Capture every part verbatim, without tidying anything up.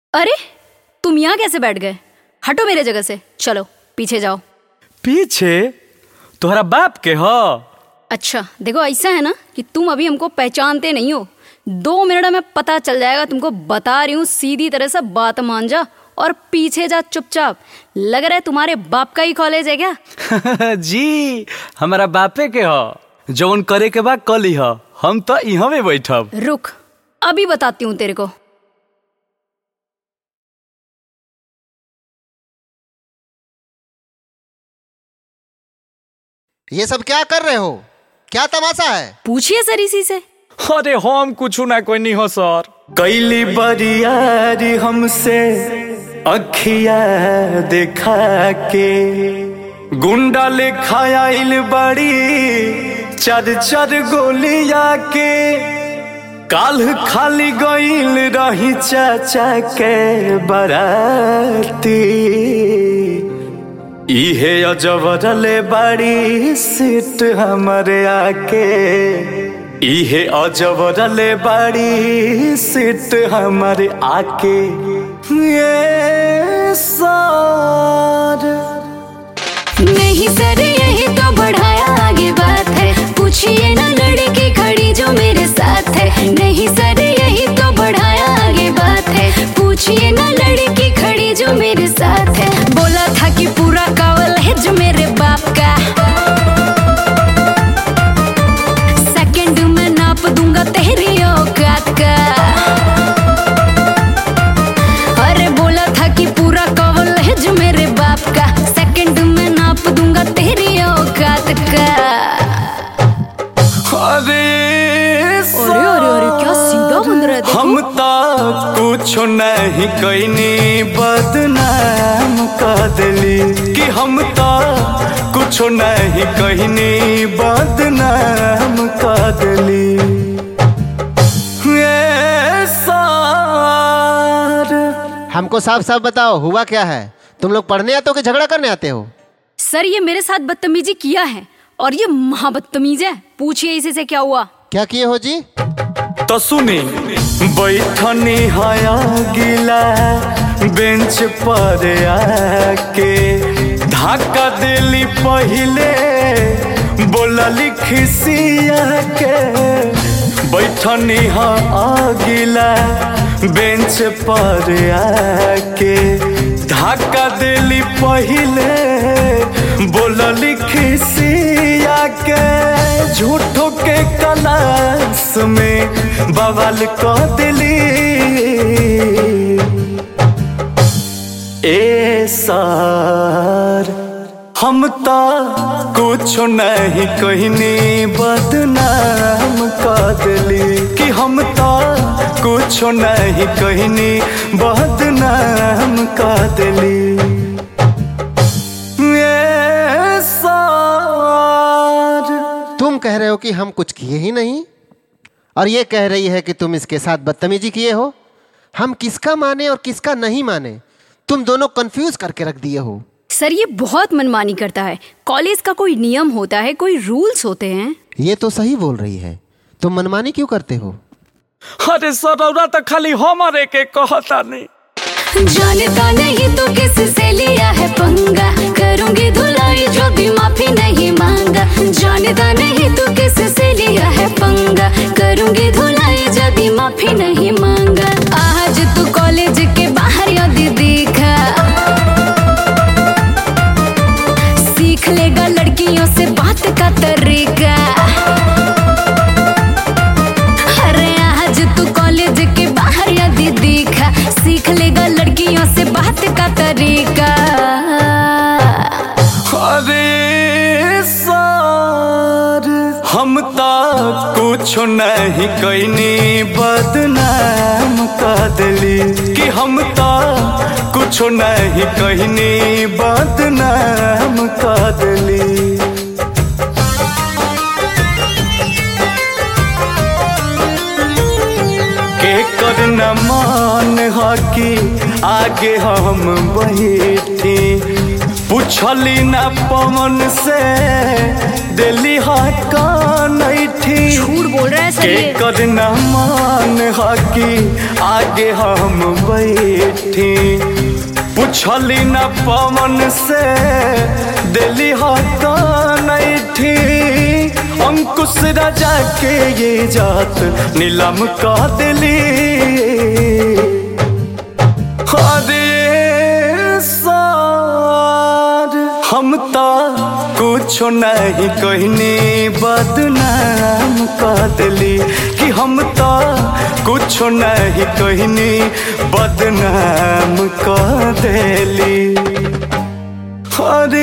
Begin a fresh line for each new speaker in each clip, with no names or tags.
अरे तुम यहाँ कैसे बैठ गए? हटो मेरे जगह से, चलो पीछे जाओ।
पीछे? तुम्हारा बाप के हो?
अच्छा देखो, ऐसा है ना कि तुम अभी हमको पहचानते नहीं हो। दो मिनट में पता चल जाएगा तुमको, बता रही हूँ। सीधी तरह से बात मान जा और पीछे जा चुपचाप। लग रहा है तुम्हारे बाप का ही कॉलेज है क्या?
जी हमारा बापे के हो, जौन करे के बाद कल ही हो। हम तो यहाँ में बैठब।
रुक, अभी बताती हूँ तेरे को।
ये सब क्या कर रहे हो? क्या तमाशा है?
पूछिए सर इसी से।
अरे हम कुछ ना कोई नहीं हो सर। कैली बरियारी हमसे अखिया देखा के, गुंडा लेखा आइल बड़ी चर चर गोलिया के। काल खाली गइल रही चाचा के बराती, इहे अजबरले बड़ी सीट हमारे आके। इहे अजबरले बड़ी सीट हमारे आके। ये सार
नहीं सर, यही तो बढ़ाया आगे बात है। पूछिए ना लड़की खड़ी जो मेरे साथ है। नहीं सर, यही तो बढ़ाया आगे बात है। पूछिए ना लड़की खड़ी जो मेरे साथ है। बोला था कि पूरा कावल है जो मेरे बाप का। सेकंड में नाप दूंगा तेरी औकात का। अरे बोला था कि पूरा कावल है जो मेरे बाप का। सेकंड में नाप दूंगा तेरी औकात का।
अरे
अरे अरे अरे क्या सीधा बन रहा है देखो।
हम तो कुछ नहीं कईनी, बदनाम कर दिली। कि हम तो कुछ नहीं कईनी, बदनाम कर दिली। ये सार
हमको साफ साफ बताओ, हुआ क्या है? तुम लोग पढ़ने आते हो कि झगड़ा करने आते हो?
सर ये मेरे साथ बदतमीजी किया है और ये महाबदतमीज है। पूछिए इसी से क्या हुआ।
क्या किए हो जी?
तो सुनी, बैठनी हया गिला बेंच पर आके। धक्का दिली पहले बोलली खिसिया के। बैठनी हाँ गिला बेंच पर आके। धक्का दिली पहले बोलली खिसिया के। झूठो के क्लास में बवाल कर दिली। ए सार हम तो कुछ नहीं कहनी, बदनाम कर दिली। कि हम तो कुछ नहीं कहनी, बदनाम कर दिली। ये सार
तुम कह रहे हो कि हम कुछ किए ही नहीं, और ये कह रही है कि तुम इसके साथ बदतमीजी किए हो। हम किसका माने और किसका नहीं माने, तुम दोनों कंफ्यूज करके रख दिए हो।
सर ये बहुत मनमानी करता है। कॉलेज का कोई नियम होता है, कोई रूल्स होते हैं।
ये तो सही बोल रही है, तुम मनमानी क्यों करते हो?
अरे सरौरा तो खाली हमारे के कहता नहीं।
जानता नहीं तो किससे लिया है पंगा। करूंगी धुलाई जो भी माफी नहीं मांगा। जानता नहीं तो किससे लिया है पंगा। करूंगी धुलाई जो भी माफी नहीं मांगा। आज तू कॉलेज के बाहर यदि दिखा, सीख लेगा लड़कियों से बात का तरीका। अरे आज तू कॉलेज के बाहर यदि दिखा, सीख लेगा लड़कियों से बात का तरीका।
अरे सार हम तो कुछ नहीं कईनी, बदनाम कर दिली। कि हम तो कुछ नहीं कहनी, बदनाम कर दिली। के करना मान हकी आगे हम बैठी। पूछली ना पवन से दिली हठी
झूठ बोल रहा है सर
के
ये।
करना मान हकी आगे हम बैठी पूछली ना पवन से दिली हठी अंकुश राजा के ये जात नीलम का दिली हम तो कुछ नहीं कहनी बदनाम कर दिली कि हम तो कुछ नहीं कहनी बदनाम कर दिली। अरे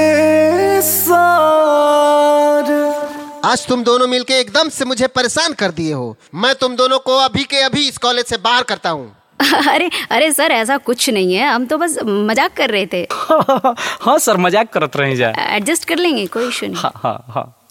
सार
आज तुम दोनों मिलके एकदम से मुझे परेशान कर दिए हो। मैं तुम दोनों को अभी के अभी इस कॉलेज से बाहर करता हूँ।
अरे अरे सर ऐसा कुछ नहीं है, हम तो बस मजाक कर रहे थे।
हाँ सर मजाक करत रही जा,
एडजस्ट कर लेंगे, कोई इशू नहीं।
हाँ हाँ हाँ।